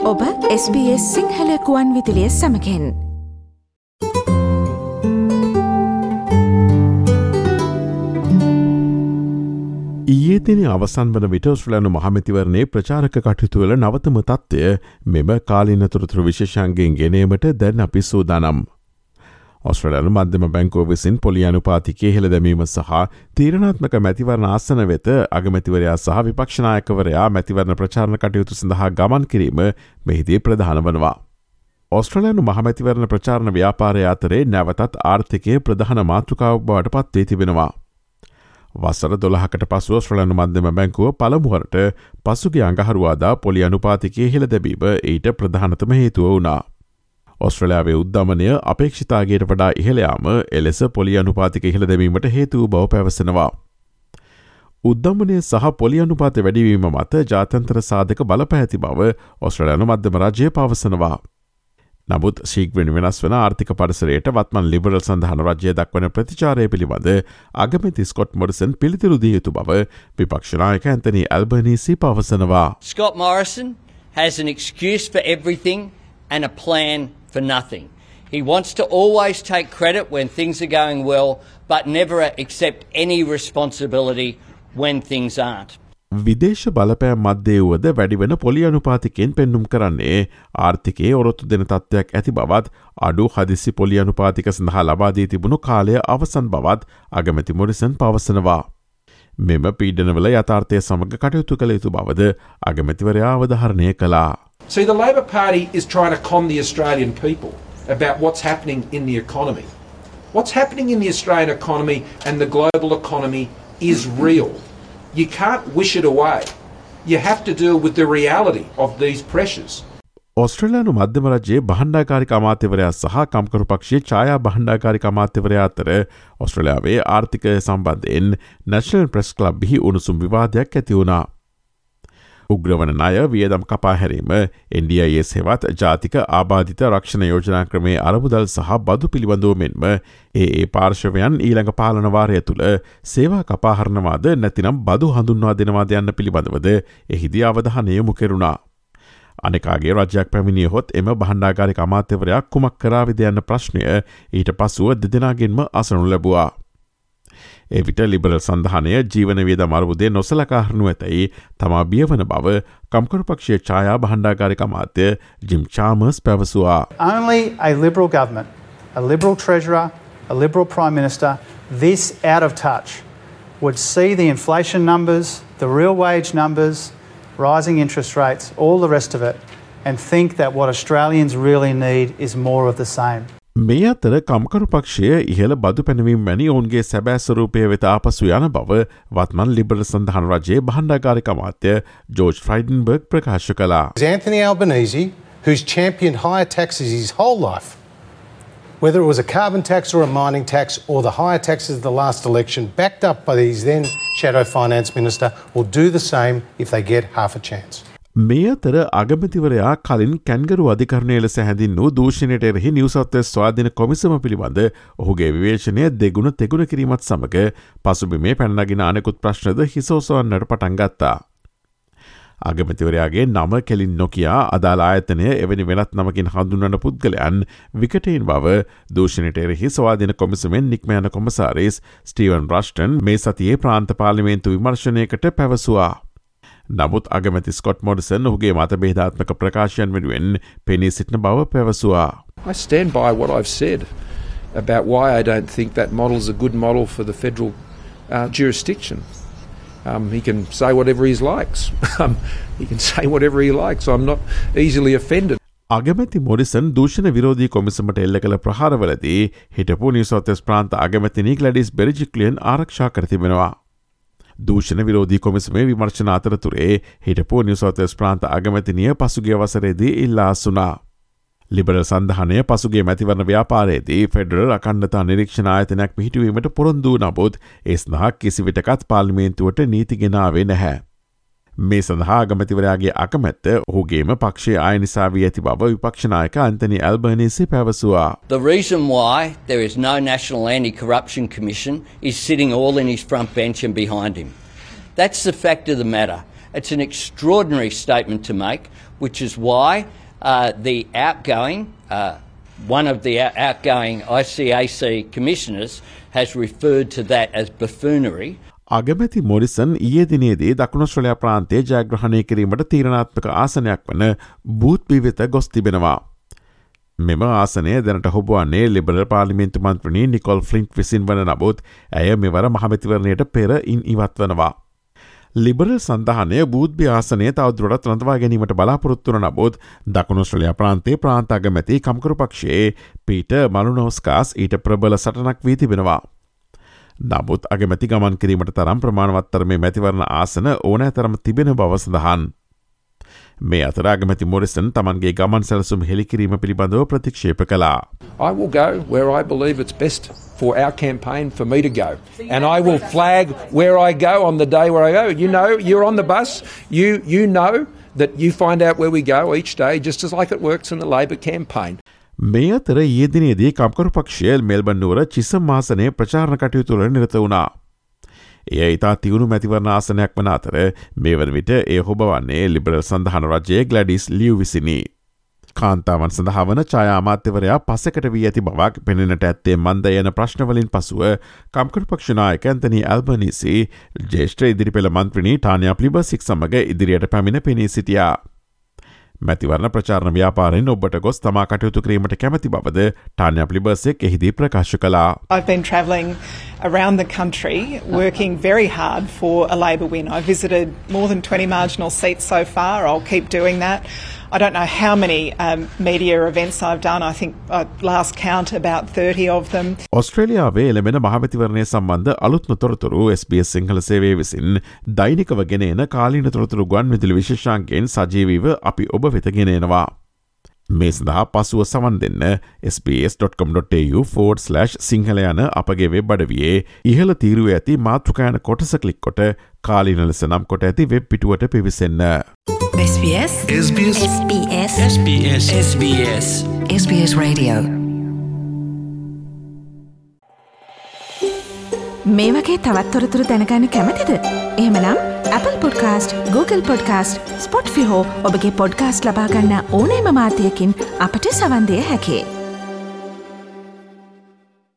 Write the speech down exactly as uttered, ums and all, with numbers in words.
ඔබ S B S Sinhala කුවන් විදුලිය සමගින් ඊයේ දින අවසන් වන විට ඔස්ට්‍රේලියානු මහමැතිවරණයේ ප්‍රචාරක කටයුතු වල නවතම තත්ත්වය මෙම කාලීන තොරතුරු විශේෂාංගයෙන් ගෙනීමට දැන් අපි සූදානම්. ඔස්ට්‍රේලියානු මධ්‍යම බැංකුව විසින් පොලි අනුපාතිකයේ හෙළ දැමීම සහ තීරණාත්මක මැතිවරණ ආසන වෙත අගමැතිවරයා සහ විපක්ෂ නායකවරයා මැතිවරණ ප්‍රචාරණ කටයුතු සඳහා ගමන් කිරීම මෙහිදී ප්‍රධාන වනවා. ඔස්ට්‍රේලියානු මහමැතිවරණ ප්‍රචාරණ ව්‍යාපාරය අතරේ නැවතත් ආර්ථිකයේ ප්‍රධාන මාතෘකාවක් බවට පත් වී තිබෙනවා. වසර දොළහකට පසු ඔස්ට්‍රේලියානු මධ්‍යම බැංකුව පළමුවරට පසුගිය අඟහරුවාදා පොලි අනුපාතිකයේ හෙළ දැමීම ඊට ප්‍රධානතම හේතුව වුණා. ඔස්ට්‍රේලියාවේ උද්දමනය අපේක්ෂිතාගේට වඩා ඉහළ යාම එලෙස පොලි අනුපාතික ඉහළ දැමීමට හේතු බව පැවසෙනවා. උද්දමනය සහ පොලි අනුපාත වැඩිවීම මත ජාත්‍යන්තර සාධක බලපැහැති බව ඔස්ට්‍රේලියානු මධ්‍යම රාජ්‍යය පවසනවා. නමුත් ශීඝ්‍රයෙන් වෙනස් වන ආර්ථික පරිසරයට වත්මන් ලිබරල් සඳහන රජය දක්වන ප්‍රතිචාරය පිළිබඳ අගමැති ස්කොට් මොරිසන් පිළිතුරු දිය යුතු බව විපක්ෂ නායක ඇන්තනි ඇල්බනීසි පවසනවා. Scott Morrison has an excuse for everything and a plan for nothing. He wants to always take credit when things are going well, but never accept any responsibility when things aren't. විදේශ බලපෑම් මධ්‍යය වුවද වැඩිවන පොලි අනුපාතිකයෙන් පෙන්නුම් කරන්නේ ආර්ථිකයේ ඔරොත්තු දෙන තත්ත්වයක් ඇති බවත් අඩු හදිසි පොලි අනුපාතික සඳහා ලබාදී තිබුණු කාලය අවසන් බවත් අගමැති මොරිසන් පවසනවා. මෙම පීඩනවල යථාර්ථය සමග කටයුතු කළ යුතු බවද අගමැතිවරයා අවධාරණය කළා. See, the Labor Party is trying to con the Australian people about what's happening in the economy. What's happening in the Australian economy and the global economy is real. You can't wish it away. You have to deal with the reality of these pressures. ඔස්ට්‍රේලියානු මධ්‍යම රජයේ බහණ්ඩාකාරික අමාත්‍යවරයා සහ කම්කරු පක්ෂයේ ඡායා බහණ්ඩාකාරික අමාත්‍යවරයා අතර ඔස්ට්‍රේලියාවේ ආර්ථිකය සම්බන්ධයෙන් නැෂනල් ප්‍රෙස් ක්ලබ්ෙහි උණුසුම් විවාදයක් ඇති වුණා. උග්‍රවන ණය වියදම් කපා හැරීම N D I S හෙවත් ජාතික ආබාධිත රක්ෂණ යෝජනා ක්‍රමේ අරමුදල් සහ බදු පිළිබඳව මෙන්ම ඒ ඒ පාර්ශවයන් ඊළඟ පාලන වාරය තුළ සේවා කපා හරිනවාද නැතිනම් බදු හඳුන්වා දෙනවාද යන්න පිළිබඳවද එහිදී අවධානය යොමු කෙරුණා. අනෙකාගේ රජයක් පැමිණියහොත් එම බහණ්ඩාකාරික අමාත්‍යවරයා කුමක් කරාවිද යන්න ප්‍රශ්නය ඊට පසුව දෙදෙනාගෙන්ම අසනු ලැබුවා. එවිට ලිබරල් සඳහනය ජීවන වියදම් අර්බුදය නොසලකා හරිනු ඇතැයි තමා බියවන බව කම්කරු පක්ෂයේ ඡායා බහණ්ඩාකාරික අමාත්‍ය ජිම් චාමර්ස් පැවසුවා. Only a Liberal government, a Liberal treasurer, a Liberal prime minister, this out of touch, would see the inflation numbers, the real wage numbers, rising interest rates, all the rest of it, and think that what Australians really need is more of the same. මේ අතර කම්කරු පක්ෂය ඉහළ බදු පැනවීම වැනි ඔවුන්ගේ සැබෑ ස්වරූපය වෙත ආපසු යන බව වත්මන් ලිබරල් සඳහන් රජයේ බහණ්ඩාකාරික අමාත්‍ය ජෝර්ජ් ෆ්‍රයිඩන්බර්ග් ප්‍රකාශ කළා. Anthony Albanese, who's championed higher taxes his whole life, whether it was a carbon tax or a mining tax or the higher taxes of the last election, backed up by his then shadow finance minister, will do the same if they get half a chance. මේ අතර අගමැතිවරයා කලින් කැන්ගරු අධිකරණය ලෙස හැඳින් වූ දූෂණයට එරෙහි New South Wales ස්වාධීන කොමිසම පිළිබඳ ඔහුගේ විවේචනය දෙගුණ තෙගුණ කිරීමත් සමග පසුබිමේ පැන නගින අනෙකුත් ප්‍රශ්නද හිස ඔසවන්නට පටන් ගත්තා. අගමැතිවරයාගේ නම කෙලින් නොකියා අදාළ ආයතනය එවැනි වෙනත් නමකින් හඳුන්වන පුද්ගලයන් විකටයින් බව දූෂණයට එරෙහි ස්වාධීන කොමිසමෙන් නික්ම යන කොමසාරිස් ස්ටීවන් රස්ටන් මේ සතියේ ප්‍රාන්ත පාර්ලිමේන්තු විමර්ශනයකට පැවසුවා. නමුත් අගමැති ස්කොට් මොරිසන් ඔහුගේ මත බෙදාත්මක ප්‍රකාශයන් වෙනුවෙන් පෙනී සිටින බව පැවසුවා. I stand by what I've said about why I don't think that model is a good model for the federal uh, jurisdiction. Um, he can say whatever he likes. um, he can say whatever he likes. I'm not easily offended. අගමැති Morrison දූෂණ විරෝධී කොමිසමට එල්ල කළ ප්‍රහාරවලදී හිටපු New South Wales ප්‍රාන්ත අගමැතිනි ග්ලැඩිස් බෙරිජික්ලියන් ආරක්ෂා කර තිබෙනවා. දූෂණ විරෝධී කොමිසමේ විමර්ශන අතරතුරේ හිටපු නිව් සවුත් වේල්ස් ප්‍රාන්ත අගමැතිනිය පසුගිය වසරේදී ඉල්ලා අසුණා. ලිබරල් සන්ධානය පසුගිය මැතිවරණ ව්‍යාපාරයේදී ෆෙඩරල් අඛණ්ඩතා නිරීක්ෂණ ආයතනයක් පිහිටුවීමට පොරොන්දු වූ නමුත් ඒ සඳහා කිසිවිටකත් පාර්ලිමේන්තුවට නීති ගෙනාවේ නැහැ. මේ සඳහා අගමැතිවරයාගේ අකමැත්ත ඔහුගේම පක්ෂයේ ආය නිසා වී ඇති බව විපක්ෂ නායක ඇන්තනි ඇල්බනීසි පැවසුවා. The reason why there is no National Anti-Corruption Commission is sitting all in his front bench and behind him. That's the fact of the matter. It's an extraordinary statement to make, which is why uh, the outgoing, uh, one of the outgoing I C A C commissioners has referred to that as buffoonery. අගමැති Morrison ඊයේ දිනේදී දකුණු ඔස්ට්‍රේලියා ප්‍රාන්තයේ ජයග්‍රහණය කිරීමට තීරණාත්මක ආසනයක් වන බූත්බි වෙත ගොස් තිබෙනවා. මෙම ආසනය දැනට හොබවන්නේ ලිබරල් පාර්ලිමේන්තු මන්ත්‍රණී නිකොල් ෆ්ලින්ට් විසින් වන නමුත් ඇය මෙවර මහමැතිවරණයට පෙර ඉන් ඉවත් වනවා. ලිබරල් සඳහනය බූත්බි ආසනය තවදුරටත් රඳවා ගැනීමට බලාපොරොත්තු වන නමුත් දකුණු ඔස්ට්‍රේලියා ප්‍රාන්තයේ ප්‍රාන්ත අගමැති කම්කරු පක්ෂයේ පීටර් මලුනෝස්කාස් ඊට ප්‍රබල සටනක් වී තිබෙනවා. නමුත් අගමැති ගමන් කිරීමට තරම් ප්‍රමාණවත් තරමේ මැතිවරණ ආසන ඕනෑ තරම් තිබෙන බව සඳහන්. මේ අතර අගමැති මොරිසන් තමන්ගේ ගමන් සැලසුම් හෙළිකිරීම පිළිබඳව ප්‍රතික්ෂේප කළා. I will go where I believe it's best for our campaign for me to go. And I will flag where I go on the day where I go. You know, you're on the bus. You, you know that you find out where we go each day, just as like it works in the Labor campaign. මේ අතර ඊයේ දිනේදී කම්කරු පක්ෂය Melbourne නුවර චිසම් ආසනයේ ප්‍රචාරණ කටයුතු වල නිරත වුණා. එය ඉතා තියුණු මැතිවරණ ආසනයක් වන අතර මේ වන විට එය හොබවන්නේ ලිබරල් සඳහන රජයේ ග්ලැඩිස් ලියු විසිනි. කාන්තාවන් සඳහා වන ඡායා අමාත්‍යවරයා පසෙකට වී ඇති බවක් පෙනෙනට ඇත්තේ මන්ද යන ප්‍රශ්නවලින් පසුව කම්කරු පක්ෂ නායක ඇන්තනි ඇල්බනීසි ජ්‍යෙෂ්ඨ ඉදිරිපෙළ මන්ත්‍රිණී ටානියා ප්ලිබර්සික් සමග ඉදිරියට පැමිණ පෙනී සිටියා. මැතිවරණ ප්‍රචාරණ ව්‍යාපාරයෙන් ඔබට ගොස් තමා කටයුතු කිරීමට කැමැති බවද ටානියා ප්ලිබර්සික් එහිදී ප්‍රකාශ කළා. I've been travelling around the country working very hard for a Labor win. I've visited more than twenty marginal seats so far. I'll keep doing that. I don't know how many um, media events I've done. I think uh, last count about thirty of them. ඔස්ට්‍රේලියාවේ එළඹෙන මහමැතිවරණය සම්බන්ධ අලුත්ම තොරතුරු S B S Sinhala සේවය විසින් දෛනිකව ගෙන එන කාලීන තොරතුරු ගුවන්විදුලි විශේෂාංකයෙන් සජීවීව අපි ඔබ වෙත ගෙන එනවා. මේ සඳහා පසුව සවන් දෙන්න sbs.com.au forward slash සිංහල යන අපගේ වෙබ් අඩවියේ ඉහළ තීරුවේ ඇති මාතෘකා යන කොටස ක්ලික් කොට කාලීන ලෙස නම් කොට ඇති වෙබ් පිටුවට පිවිසෙන්න. SBS SBS SBS SBS SBS SBS Radio මේ වගේ තවත් තොරතුරු දැනගන්න කැමතිද? එහෙමනම් Apple Podcast, Google Podcast, Spotify හෝ ඔබගේ podcast ලබා ගන්න ඕනෑම මාධ්‍යයකින් අපට සවන් දෙන්න හැකියි.